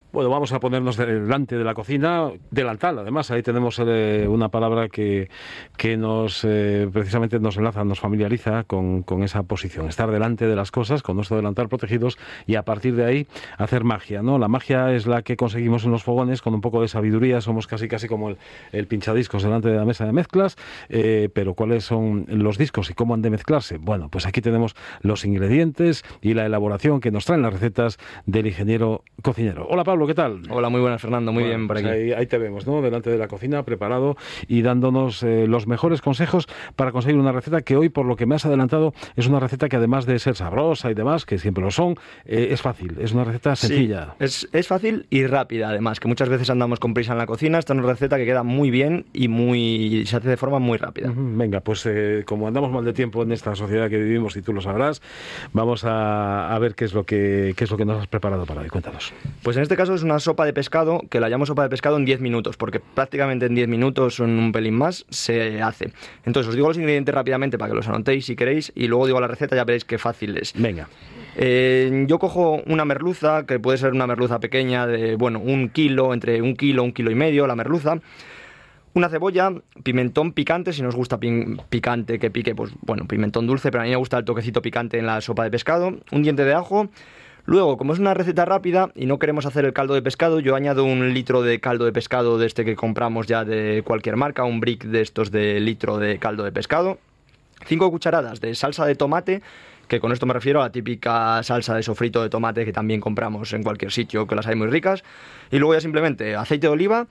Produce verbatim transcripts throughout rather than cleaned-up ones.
Bueno, vamos a ponernos delante de la cocina, delantal, además, ahí tenemos eh, una palabra que, que nos eh, precisamente nos enlaza, nos familiariza con, con esa posición, estar delante de las cosas, con nuestro delantal protegidos y a partir de ahí hacer magia, ¿no? La magia es la que conseguimos en los fogones con un poco de sabiduría, somos casi casi como el, el pinchadiscos delante de la mesa de mezclas, eh, pero ¿cuáles son los discos y cómo han de mezclarse? Bueno, pues aquí tenemos los ingredientes y la elaboración que nos traen las recetas del ingeniero cocinero. Hola, Pablo. ¿Qué tal? Hola, muy buenas, Fernando, muy bueno, bien por pues aquí. Ahí, ahí te vemos, ¿no? Delante de la cocina, preparado y dándonos eh, los mejores consejos para conseguir una receta que hoy, por lo que me has adelantado, es una receta que además de ser sabrosa y demás, que siempre lo son, eh, es fácil, es una receta sencilla. Sí, es, es fácil y rápida, además, que muchas veces andamos con prisa en la cocina. Esta es una receta que queda muy bien y muy se hace de forma muy rápida. Uh-huh. Venga, pues eh, como andamos mal de tiempo en esta sociedad que vivimos y tú lo sabrás, vamos a, a ver qué es lo que qué es lo que nos has preparado para hoy. Cuéntanos. Pues en este caso es una sopa de pescado, que la llamo sopa de pescado en diez minutos, porque prácticamente en diez minutos o en un pelín más se hace. Entonces os digo los ingredientes rápidamente para que los anotéis si queréis y luego digo la receta, ya veréis qué fácil es. Venga. Eh, yo cojo una merluza, que puede ser una merluza pequeña de, bueno, un kilo, entre un kilo, un kilo y medio, la merluza. Una cebolla, pimentón picante, si no os gusta pi- picante que pique, pues bueno, pimentón dulce, pero a mí me gusta el toquecito picante en la sopa de pescado. Un diente de ajo. Luego, como es una receta rápida y no queremos hacer el caldo de pescado, yo añado un litro de caldo de pescado de este que compramos ya de cualquier marca, un brick de estos de litro de caldo de pescado. Cinco cucharadas de salsa de tomate, que con esto me refiero a la típica salsa de sofrito de tomate que también compramos en cualquier sitio, que las hay muy ricas. Y luego ya simplemente aceite de oliva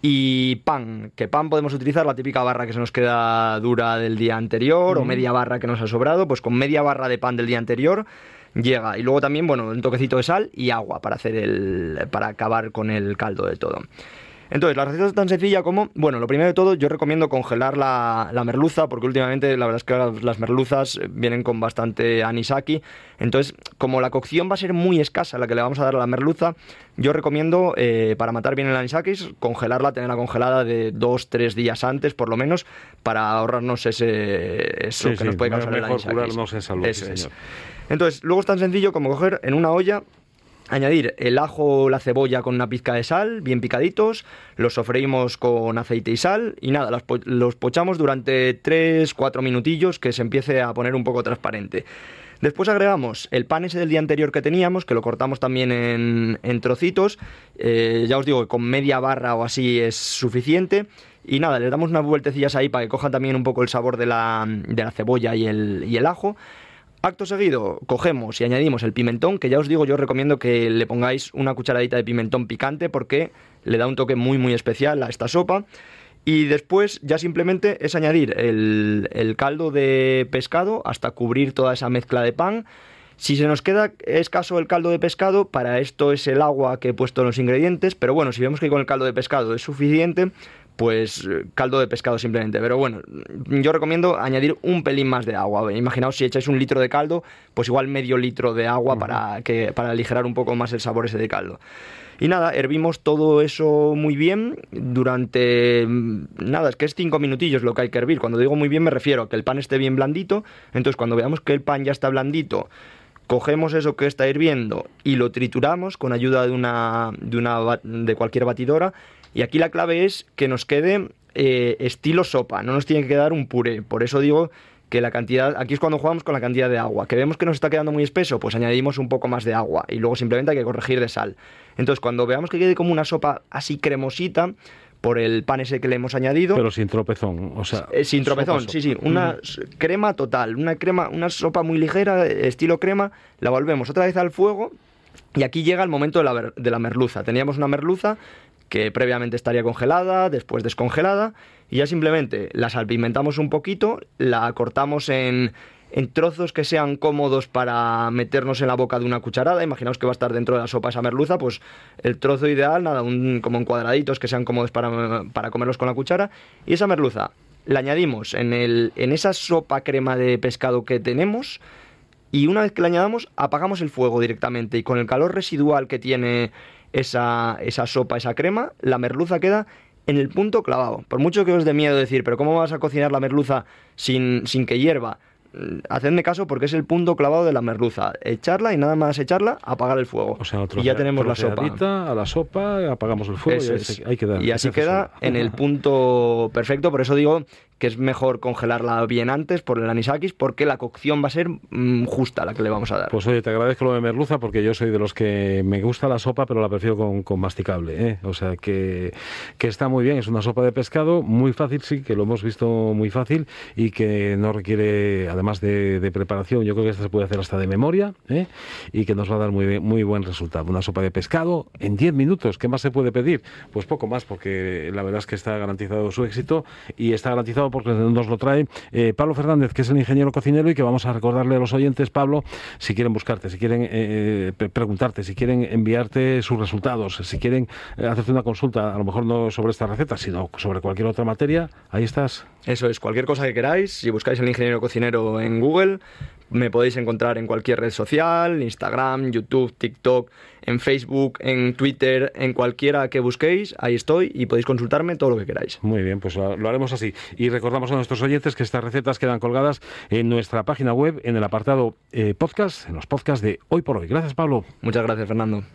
y pan, que pan podemos utilizar la típica barra que se nos queda dura del día anterior, mm. o media barra que nos ha sobrado, pues con media barra de pan del día anterior llega. Y luego también, bueno, un toquecito de sal y agua para hacer el para acabar con el caldo de todo. Entonces, la receta es tan sencilla como, bueno, lo primero de todo, yo recomiendo congelar la, la merluza, porque últimamente la verdad es que las, las merluzas vienen con bastante anisaki. Entonces, como la cocción va a ser muy escasa la que le vamos a dar a la merluza, yo recomiendo, eh, para matar bien el anisakis, congelarla, tenerla congelada de dos, tres días antes, por lo menos, para ahorrarnos ese eso sí, que sí, nos puede causar el anisakis. Mejor curarnos en salud, eso sí, es. señor. Entonces, luego es tan sencillo como coger en una olla, añadir el ajo o la cebolla con una pizca de sal, bien picaditos, los sofreímos con aceite y sal y nada, los, po- los pochamos durante tres cuatro minutillos que se empiece a poner un poco transparente. Después agregamos el pan ese del día anterior que teníamos, que lo cortamos también en, en trocitos, eh, ya os digo que con media barra o así es suficiente. Y nada, le damos unas vueltecillas ahí para que cojan también un poco el sabor de la, de la cebolla y el, y el ajo. Acto seguido, cogemos y añadimos el pimentón, que ya os digo, yo recomiendo que le pongáis una cucharadita de pimentón picante porque le da un toque muy muy especial a esta sopa. Y después ya simplemente es añadir el, el caldo de pescado hasta cubrir toda esa mezcla de pan. Si se nos queda escaso el caldo de pescado, para esto es el agua que he puesto en los ingredientes, pero bueno, si vemos que con el caldo de pescado es suficiente, pues caldo de pescado simplemente. Pero bueno, yo recomiendo añadir un pelín más de agua. Imaginaos si echáis un litro de caldo, pues igual medio litro de agua uh-huh. para, que, para aligerar un poco más el sabor ese de caldo. Y nada, hervimos todo eso muy bien durante, nada, es que es cinco minutillos lo que hay que hervir. Cuando digo muy bien me refiero a que el pan esté bien blandito. Entonces cuando veamos que el pan ya está blandito, cogemos eso que está hirviendo y lo trituramos con ayuda de una de, una, de cualquier batidora. Y aquí la clave es que nos quede eh, estilo sopa, no nos tiene que quedar un puré. Por eso digo que la cantidad, aquí es cuando jugamos con la cantidad de agua. Que vemos que nos está quedando muy espeso, pues añadimos un poco más de agua y luego simplemente hay que corregir de sal. Entonces cuando veamos que quede como una sopa así cremosita, por el pan ese que le hemos añadido. Pero sin tropezón, o sea... Eh, sin tropezón, sopa, sí, sí, una mm. crema total, una crema, una sopa muy ligera, estilo crema, la volvemos otra vez al fuego y aquí llega el momento de la, ver, de la merluza. Teníamos una merluza que previamente estaría congelada, después descongelada, y ya simplemente la salpimentamos un poquito, la cortamos en, en trozos que sean cómodos para meternos en la boca de una cucharada. Imaginaos que va a estar dentro de la sopa esa merluza, pues el trozo ideal, nada, un, como en cuadraditos que sean cómodos para, para comerlos con la cuchara, y esa merluza la añadimos en, el, en esa sopa crema de pescado que tenemos, y una vez que la añadamos, apagamos el fuego directamente, y con el calor residual que tiene esa, esa sopa, esa crema, la merluza queda en el punto clavado. Por mucho que os dé miedo decir, pero ¿cómo vas a cocinar la merluza sin, sin que hierva? hacedme caso porque es el punto clavado de la merluza. Echarla y nada más echarla, apagar el fuego. O sea, y ya tenemos la sopa. A la sopa, apagamos el fuego. Eso y, es. ahí queda, y así queda en el punto perfecto. Por eso digo que es mejor congelarla bien antes por el anisakis, porque la cocción va a ser mmm, justa la que le vamos a dar. Pues oye, te agradezco lo de merluza, porque yo soy de los que me gusta la sopa, pero la prefiero con, con masticable, ¿eh? O sea, que, que está muy bien. Es una sopa de pescado, muy fácil, sí, que lo hemos visto muy fácil y que no requiere, además de, de preparación, yo creo que esta se puede hacer hasta de memoria, ¿eh? Y que nos va a dar muy, muy buen resultado. Una sopa de pescado en diez minutos. ¿Qué más se puede pedir? Pues poco más, porque la verdad es que está garantizado su éxito y está garantizado porque nos lo trae eh, Pablo Fernández, que es el ingeniero cocinero, y que vamos a recordarle a los oyentes, Pablo, si quieren buscarte, si quieren eh, preguntarte, si quieren enviarte sus resultados, si quieren eh, hacerte una consulta, a lo mejor no sobre esta receta, sino sobre cualquier otra materia, ahí estás. Eso es, cualquier cosa que queráis, si buscáis el ingeniero cocinero en Google, me podéis encontrar en cualquier red social, Instagram, YouTube, TikTok, en Facebook, en Twitter, en cualquiera que busquéis, ahí estoy y podéis consultarme todo lo que queráis. Muy bien, pues lo, lo haremos así. Y recordamos a nuestros oyentes que estas recetas quedan colgadas en nuestra página web, en el apartado eh, podcast, en los podcasts de Hoy por Hoy. Gracias, Pablo. Muchas gracias, Fernando.